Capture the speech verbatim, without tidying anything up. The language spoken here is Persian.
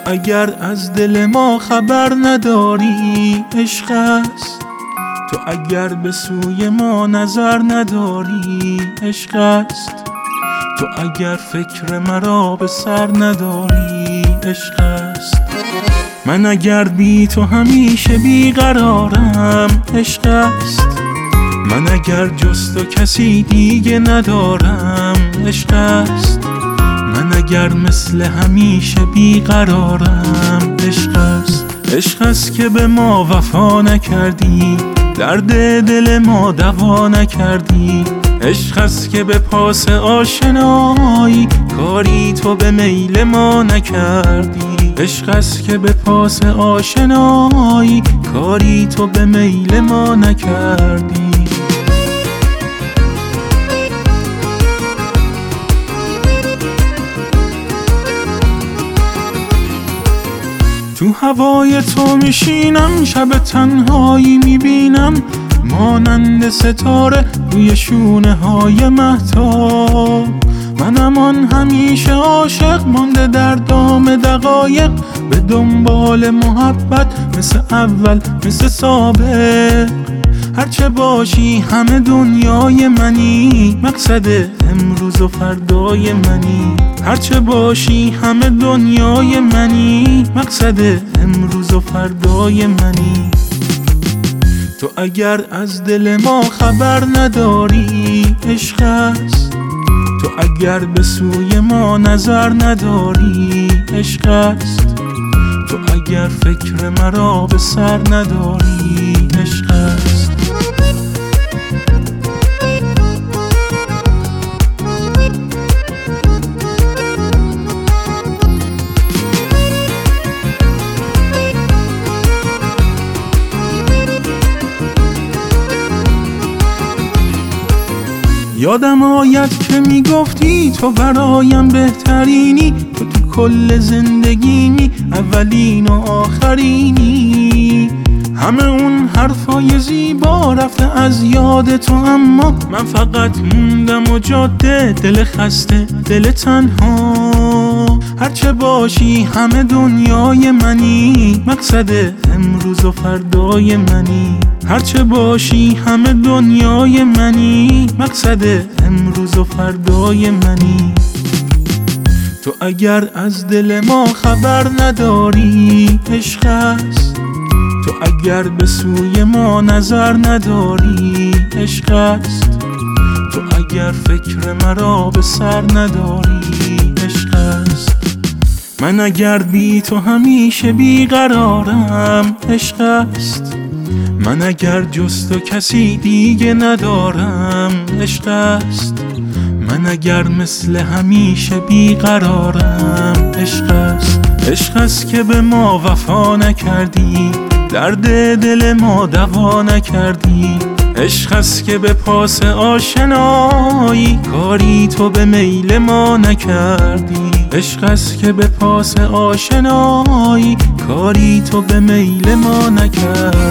اگر از دل ما خبر نداری عشق است، تو اگر به سوی ما نظر نداری عشق است، تو اگر فکر مرا به سر نداری عشق است. من اگر بی تو همیشه بیقرارم عشق است، من اگر جز تو کسی دیگه ندارم عشق است، من اگر مثل همیشه بیقرارم عشق است. عشق است که به ما وفا نکردی، درد دل ما دوا نکردی. عشق است که به پاس آشنایی کاری تو به میل ما نکردی. عشق است که به پاس آشنایی کاری تو به میل ما نکردی. تو هوای تو میشینم، شب تنهایی میبینم مانند ستاره روی شونه های مهتاب. منم آن همیشه عاشق مانده در دام دقایق، به دنبال محبت مثل اول مثل سابق. هرچه باشی همه دنیای منی، مقصد امروز و فردای منی. هرچه باشی همه دنیای منی، مقصد امروز و فردای منی. تو اگر از دل ما خبر نداری عشق است، تو اگر به سوی ما نظر نداری عشق است، تو اگر فکر مرا به سر نداری عشق است. یادم آید که میگفتی تو برایم بهترینی، تو تو کل زندگیمی اولین و آخرینی. همه اون حرفای زیبا رفته از یاد تو، اما من فقط موندم و جاده، دل خسته دل تنها. هرچه باشی همه دنیای منی، مقصد امروز و فردای منی. هرچه باشی همه دنیای منی، مقصد امروز و فردای منی. تو اگر از دل ما خبر نداری عشق است، تو اگر به سوی ما نظر نداری عشق است، تو اگر فکر مرا به سر نداری عشق است. من اگر بی تو همیشه بیقرارم عشق است، من اگر جز تو کسی دیگه ندارم عشق است، من اگر مثل همیشه بیقرارم عشق است. عشق است که به ما وفا نکردی، درد دل ما دوا نکردی. عشق است که به پاس آشنایی کاری تو به میل ما نکردی. عشق است که به پاس آشنایی کاری تو به میل ما نکردی.